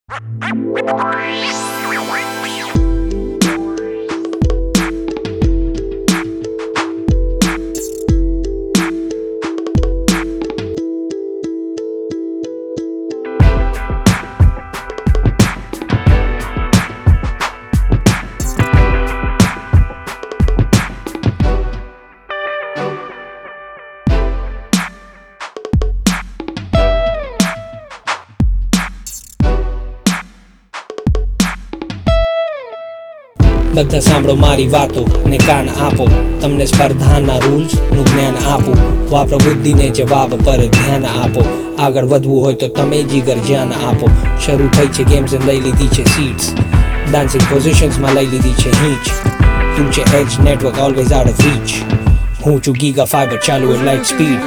બધા સાંભળો મારી વાતો ને કાન આપો, તમને સ્પર્ધાના રૂલ્સ નું જ્ઞાન આપો, વાપરો બુદ્ધિને જવાબ પર ધ્યાન આપો, આગળ વધવું હોય તો તમે જીગર જાન આપો. શરૂ થઈ છે ગેમ્સ લઈ લીધી છે સીટ્સ, ડાન્સિંગ પોઝિશન્સમાં લઈ લીધી છે હીચ, તું છે edge network always out of reach, હું છું ગીગા ફાઈબર ચાલુ at light speed.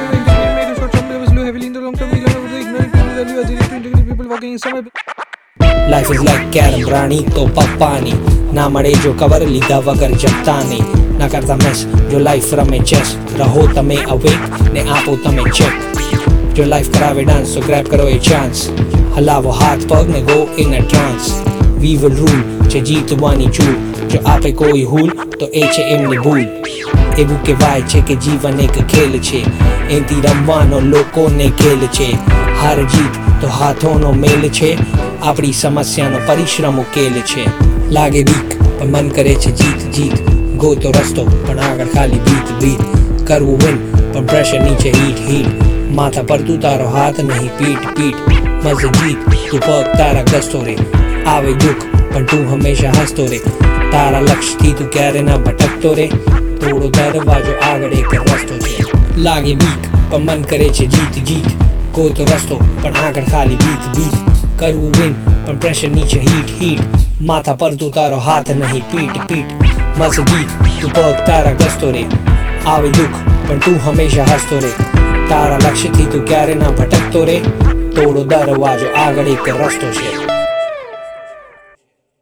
Life is like carrom, રાણી તો પપ્પાની, ના મળે જો કવર લીધા વગર જપતા નહીં, ના કરતા મેસ જો લાઈફ રમે ચેસ, રહો તમે અવેક ને આપો તમે ચેક. જો લાઈફ કરાવે ડાન્સ તો ગ્રેબ કરો એ ચાન્સ, હલાવો હાથ પગ ને go in a trance. We will rule છે જીતવાની ચૂલ, જો આપે કોઈ હુલ તો એ છે એમની ભૂલ. એવું કહેવાય છે કે જીવન એક ખેલ છે, એથી રમવાનો લોકોને ખેલ છે, હાર જીત તો હાથોનો મેલ છે, આપણી સમસ્યાનો પરિશ્રમ ઉકેલ છે. લાગે બીક પણ મન કરે છે જીત જીત, ગોતો રસ્તો પણ આગળ ખાલી બીત બીત, કરવું વિન પણ પ્રેશર નીચે હીટ હીટ, માથા પર તું તારો હાથ નહીં પીઠ પીઠ, મજે જીત તું પગ તારા ગસતો રે, આવે દુઃખ પણ તું હંમેશા હસતો રે, તારા લક્ષ્યથી તું ક્યારે ના ભટકતો રે, થોડો દરવાજો આગળ એક રસ્તો છે. લાગે બીક પણ મન કરે છે જીત જીત, ગોતો રસ્તો પણ આગળ ખાલી બીત બીત, કરવું વિન પણ પ્રેશર નીચે હીટ હીટ, માથા પર તું તારો હાથ નહીં પીઠ પીઠ, મસ્ત ગીત તું પગ તારા ગસતો રે, આવે દુઃખ પણ તું હંમેશા હસતો રે, તારા લક્ષ્યથી તું ક્યારે ના ભટકતો રે, થોડો દરવાજો આગળ એક રસ્તો છે.